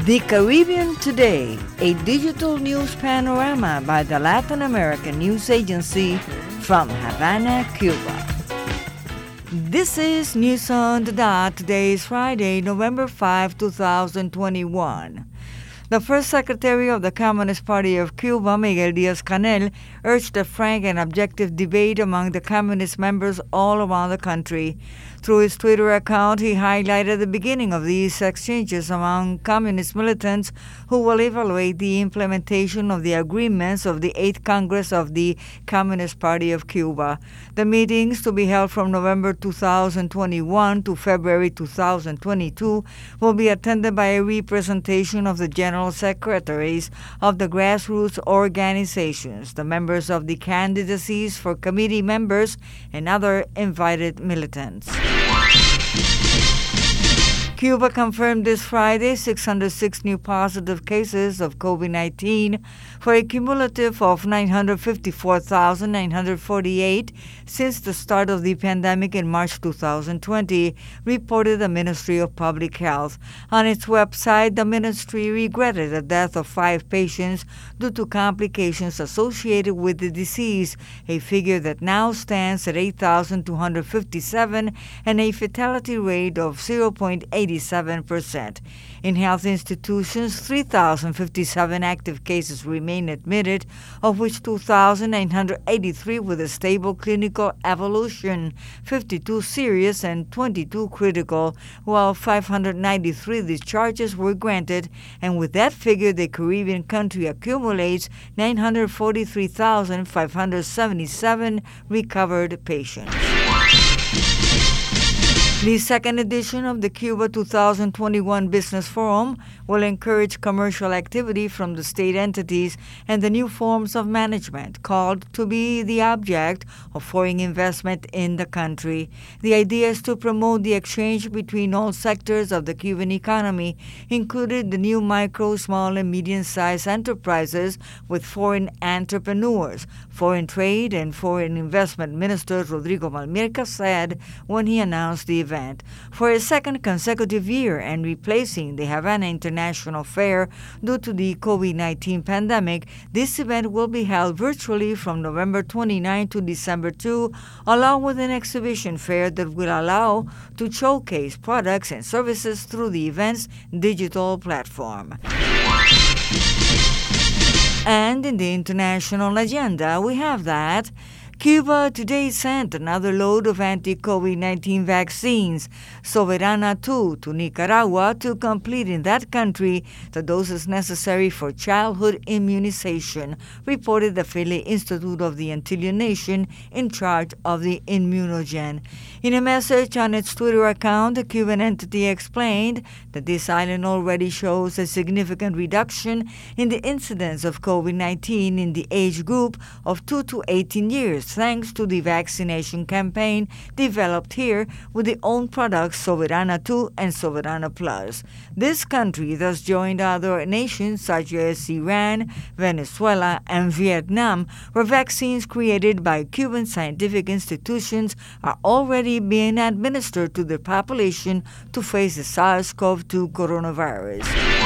The Caribbean Today, a digital news panorama by the Latin American News Agency from Havana, Cuba. This is News on the Dot. Today is Friday, November 5, 2021. The first Secretary of the Communist Party of Cuba, Miguel Díaz-Canel, urged a frank and objective debate among the communist members all around the country. Through his Twitter account, he highlighted the beginning of these exchanges among communist militants who will evaluate the implementation of the agreements of the 8th Congress of the Communist Party of Cuba. The meetings, to be held from November 2021 to February 2022, will be attended by a representation of the General Secretaries of the grassroots organizations, the members of the candidacies for committee members, and other invited militants. Cuba confirmed this Friday 606 new positive cases of COVID-19 for a cumulative of 954,948 since the start of the pandemic in March 2020, reported the Ministry of Public Health. On its website, the ministry regretted the death of 5 patients due to complications associated with the disease, a figure that now stands at 8,257 and a fatality rate of 0.87%. In health institutions, 3,057 active cases remain admitted, of which 2,983 with a stable clinical evolution, 52 serious and 22 critical, while 593 discharges were granted, and with that figure, the Caribbean country accumulates 943,577 recovered patients. The second edition of the Cuba 2021 Business Forum will encourage commercial activity from the state entities and the new forms of management called to be the object of foreign investment in the country. The idea is to promote the exchange between all sectors of the Cuban economy, including the new micro, small, and medium-sized enterprises with foreign entrepreneurs. Foreign Trade and Foreign Investment Minister Rodrigo Malmirca said when he announced the event. For a second consecutive year and replacing the Havana International Fair due to the COVID-19 pandemic, this event will be held virtually from November 29 to December 2, along with an exhibition fair that will allow to showcase products and services through the event's digital platform. And in the international agenda, we have that Cuba today sent another load of anti-COVID-19 vaccines, Soberana 2, to Nicaragua to complete in that country the doses necessary for childhood immunization, reported the Philly Institute of the Antillean Nation in charge of the Immunogen. In a message on its Twitter account, the Cuban entity explained that this island already shows a significant reduction in the incidence of COVID-19 in the age group of 2 to 18 years, thanks to the vaccination campaign developed here with the own products Soberana 2 and Soberana Plus. This country thus joined other nations such as Iran, Venezuela, and Vietnam, where vaccines created by Cuban scientific institutions are already being administered to the population to face the SARS-CoV-2 coronavirus.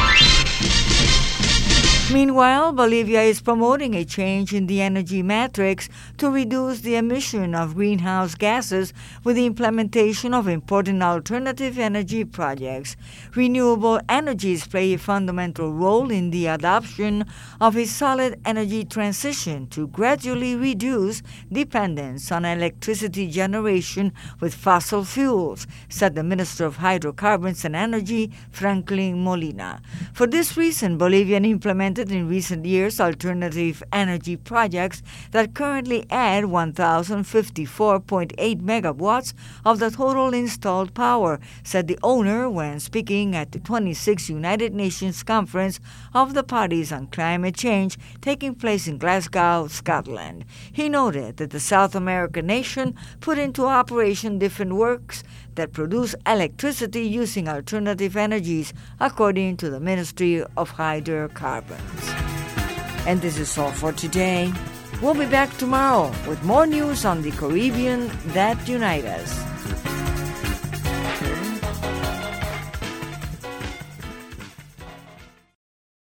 Meanwhile, Bolivia is promoting a change in the energy matrix to reduce the emission of greenhouse gases with the implementation of important alternative energy projects. Renewable energies play a fundamental role in the adoption of a solid energy transition to gradually reduce dependence on electricity generation with fossil fuels, said the Minister of Hydrocarbons and Energy, Franklin Molina. For this reason, Bolivia implemented in recent years alternative energy projects that currently add 1,054.8 megawatts of the total installed power, said the owner when speaking at the 26th United Nations Conference of the Parties on Climate Change taking place in Glasgow, Scotland. He noted that the South American nation put into operation different works that produce electricity using alternative energies, according to the Ministry of Hydrocarbons. And this is all for today. We'll be back tomorrow with more news on the Caribbean that unite us.